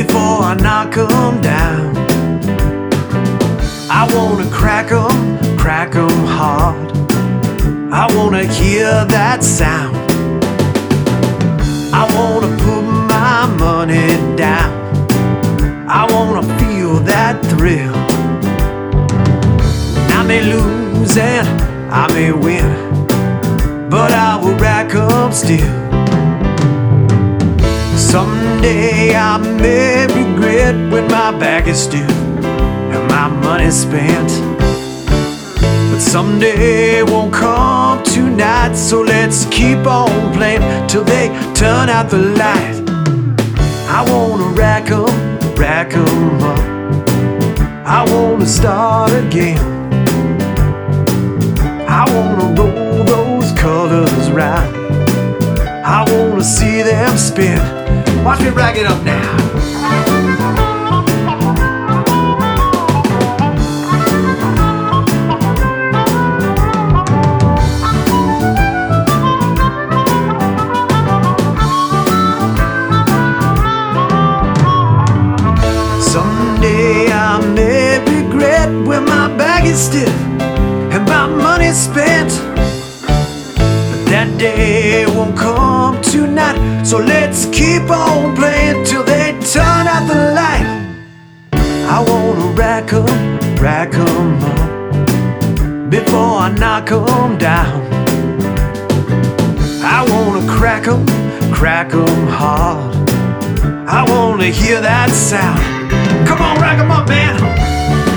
before I knock 'em down. I wanna crack 'em hard. I wanna hear that sound. I wanna put my money down. I wanna feel that thrill. I may lose and I may win, but I will rack 'em still. Someday I may regret when my back is still and my money's spent. But someday won't come tonight, so let's keep on playing till they turn out the light. I wanna rack 'em up. I wanna start again. I wanna roll those colors right. I wanna see them spin. Watch me rack it up now. Someday I may regret when my bag is stiff and my money's spent. But that day won't come tonight, so let's keep on playing till they turn out the light. I wanna rack 'em up before I knock 'em down. I wanna crack 'em hard. I wanna hear that sound. Come on, rack 'em up, man.